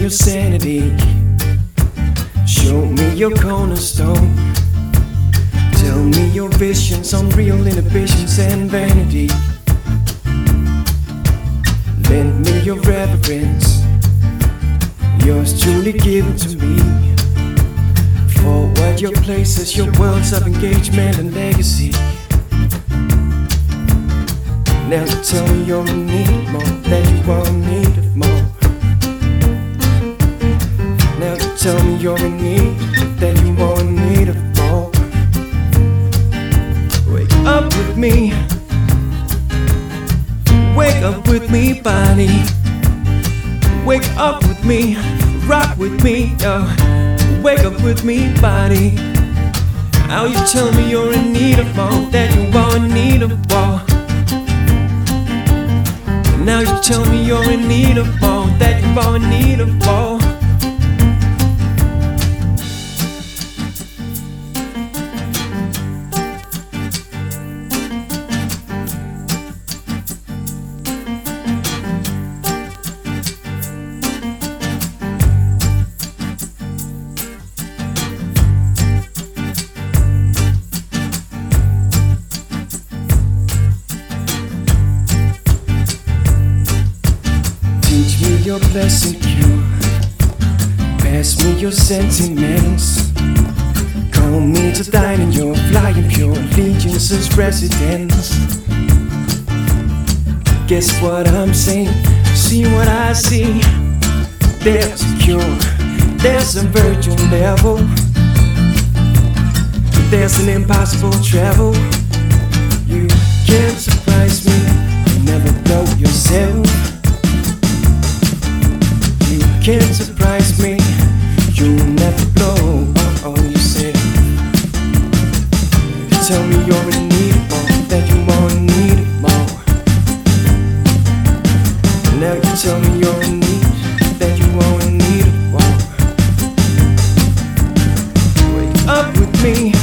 your sanity. Show me your cornerstone. Tell me your visions on real inhibitions and vanity. Lend me your reverence, yours truly given to me. Forward your places, your worlds of engagement and legacy. Now tell me you're in need of more, that you are in need of more. Now tell me you're in need, that you are in need of more. Wake up with me, wake up with me, body. Wake up with me, rock with me, yo. Wake up with me, body. How you tell me you're in need of more, that you are in need of more. Now you tell me you're in need of more, that you are in need of more. Teach me your blessing cure, pass me your sentiments. Call me to dine in your flying pure allegiance's residence. Guess what I'm saying? See what I see. There's a cure, there's a virtual level, there's an impossible travel. You can't surprise me, never blow yourself. You can't surprise me, you'll never blow on yourself. Tell me you're in need of more, that you are in need of more. Now you tell me you're in need, that you are in need of more. Wake up with me,